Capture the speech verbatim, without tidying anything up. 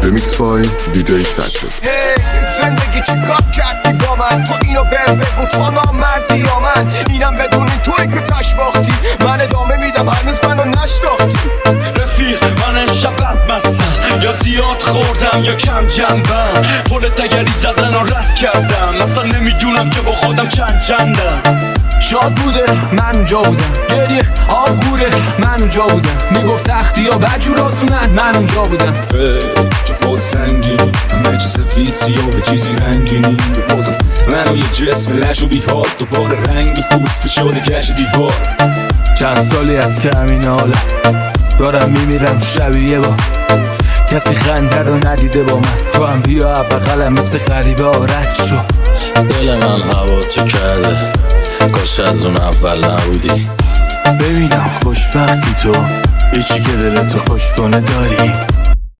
رمیکس بای دیجی سجاد. زندگی چی کار کردی با من؟ تو اینو بهم بگو، تو نامردی یا من؟ اینم بدونی توی که کش باختی، من ادامه میدم هنوز منو نشناختی. رفیق من امشب بد مستم، یا زیاد خوردم یا کم جنبم، پل تگری زدن و رد کردم، اصلا نمیدونم که با خودم چند چندم. شاد بوده من اونجا بودم، گریه آب خوره من اونجا بودم، میگفت سختی یا بدجور آسونن من اونجا بودم. چه فاز سنگینی، همه چه سفید سیاه به چیزی رنگینی، بازم منو یه جسم لش و بیحال، دوباره رنگی پوست شده گشت دیوار. چند سالی از که همین حالا دارم میمیرم شبیه با کسی خنده رو ندیده با من، تو هم بیا بغلم مثل غریبه رد شو. دل من هوا تو کرده، کاش از اون اول نبودی. ببینم خوشبختی تو، هیچی که دلتو خوش کنه داری.